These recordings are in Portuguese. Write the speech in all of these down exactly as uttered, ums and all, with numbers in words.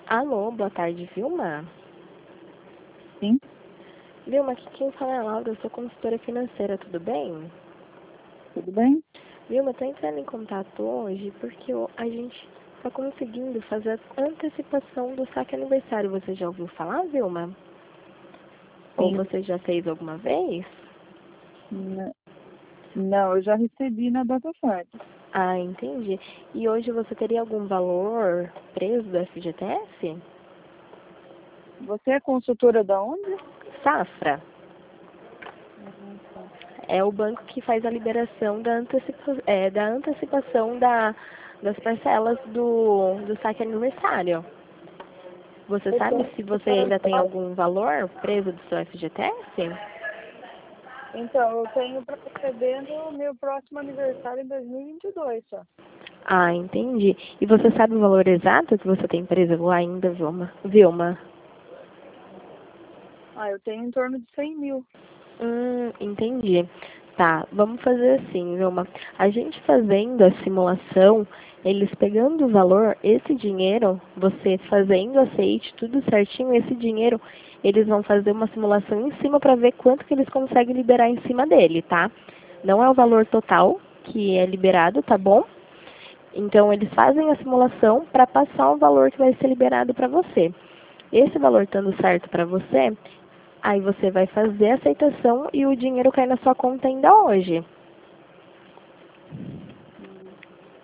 Alô, boa tarde, Vilma. Sim, Vilma, aqui quem fala é a Laura, eu sou consultora financeira, tudo bem? tudo bem? Vilma, estou entrando em contato hoje porque o- a gente está conseguindo fazer a antecipação do saque aniversário. Você já ouviu falar, Vilma? Ou Sim. você já fez alguma vez? N- Não, eu já recebi na data certa. Ah, entendi. E hoje você teria algum valor preso do F G T S? Você é consultora da onde? Safra. Uhum, tá. É o banco que faz a liberação da, antecipa, é, da antecipação da, das parcelas do, do saque aniversário. Você Eu sabe se você ainda tem tenho, algum valor preso do seu F G T S? então, eu tenho para receber no meu próximo aniversário em dois mil e vinte e dois só. Ah, entendi. E você sabe o valor exato que você tem preso lá ainda, Vilma? Vilma? Ah, eu tenho em torno de cem mil. Hum, entendi. Tá, vamos fazer assim, Vilma. A gente fazendo a simulação, eles pegando o valor, esse dinheiro, você fazendo aceite, tudo certinho, esse dinheiro, eles vão fazer uma simulação em cima para ver quanto que eles conseguem liberar em cima dele, tá? Não é o valor total que é liberado, tá bom? Então, eles fazem a simulação para passar o valor que vai ser liberado para você. Esse valor estando certo para você, aí você vai fazer a aceitação e o dinheiro cai na sua conta ainda hoje. Hum.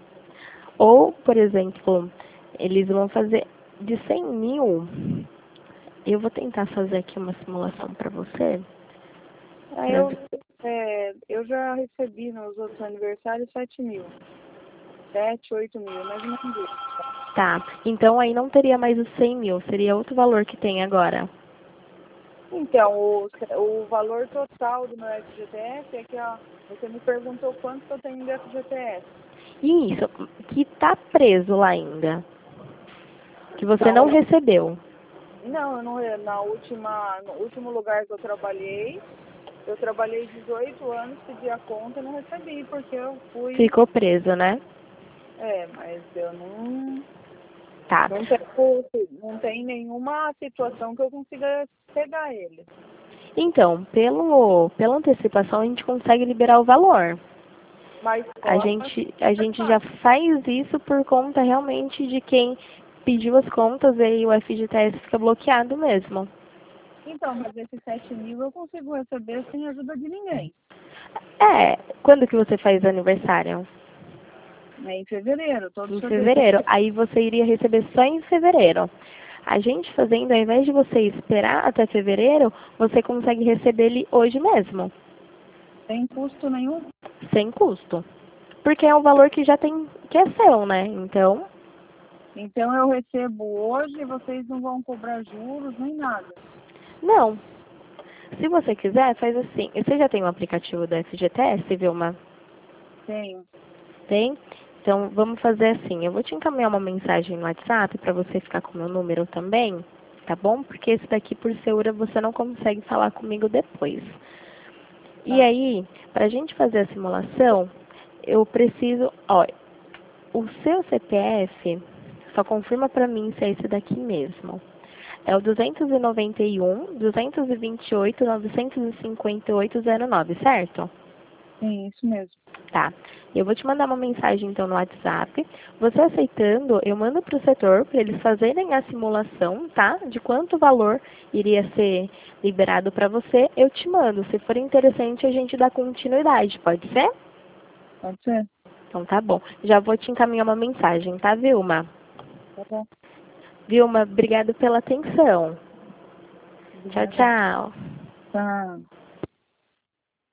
Ou, por exemplo, eles vão fazer de cem mil. Eu vou tentar fazer aqui uma simulação para você. Ah, Pra eu, ver. é, eu já recebi nos outros aniversários sete mil. Sete, oito mil, mais ou menos isso. Tá, então aí não teria mais os cem mil, seria outro valor que tem agora. Então, o, o valor total do meu F G T S é que, ó, você me perguntou quanto que eu tenho de F G T S. E isso, que tá preso lá ainda, que você Da não onde? recebeu. Não, eu não, na última, no último lugar que eu trabalhei, eu trabalhei dezoito anos, pedi a conta e não recebi, porque eu fui, Ficou preso, né? é, mas eu não, Tá. não tenho, não tem nenhuma situação que eu consiga pegar ele. Então, pelo, pela antecipação, a gente consegue liberar o valor. Mas A só, gente, a gente já faz isso por conta realmente de quem pediu as contas e aí o F G T S fica bloqueado mesmo. então, mas esses sete mil eu consigo receber sem ajuda de ninguém. É, quando que você faz aniversário? É em fevereiro, todo Em fevereiro. fevereiro. Aí você iria receber só em fevereiro. A gente fazendo, ao invés de você esperar até fevereiro, você consegue receber ele hoje mesmo, Sem custo nenhum. sem custo. Porque é um valor que já tem, que é seu, né? Então, Então eu recebo hoje e vocês não vão cobrar juros nem nada. não. Se você quiser, faz assim. Você já tem um aplicativo da F G T S, Vilma? Tenho. Tem? Então, vamos fazer assim. Eu vou te encaminhar uma mensagem no WhatsApp para você ficar com o meu número também, tá bom? Porque esse daqui, por segura, você não consegue falar comigo depois. E Tá. aí, para a gente fazer a simulação, eu preciso... Ó, o seu C P F, só confirma para mim se é esse daqui mesmo. É o duzentos e noventa e um, duzentos e vinte e oito, novecentos e cinquenta e oito, zero nove, certo? Sim, isso mesmo. Tá. Eu vou te mandar uma mensagem então no WhatsApp. Você aceitando, eu mando para o setor para eles fazerem a simulação, tá? De quanto valor iria ser liberado para você, eu te mando. Se for interessante, a gente dá continuidade, pode ser? Pode ser? Então tá bom. Já vou te encaminhar uma mensagem, tá, Vilma? Tá bom. Vilma, obrigado pela atenção. Tchau, Obrigada. tchau. Tá.